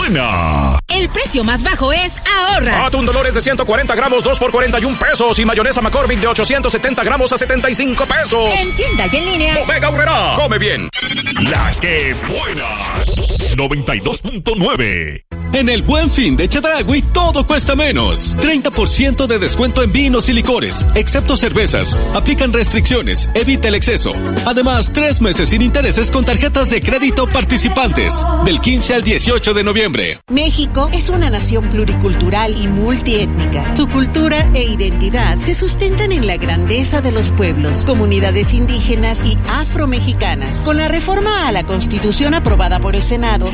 buena! El precio más bajo es ahorra. Atún Dolores de 140 gramos, 2 por 41 pesos. Y mayonesa McCormick de 870 gramos a 75 pesos. En tienda y en línea. Bodega Aurrerá. Come bien. ¡La que buena! 92.9. En el Buen Fin de Chedraui todo cuesta menos. 30% de descuento en vinos y licores, excepto cervezas. Aplican restricciones, evita el exceso. Además, 3 meses sin intereses con tarjetas de crédito participantes. Del 15 al 18 de noviembre. México es una nación pluricultural y multiétnica. Su cultura e identidad se sustentan en la grandeza de los pueblos, comunidades indígenas y afromexicanas. Con la reforma a la Constitución aprobada por el Senado,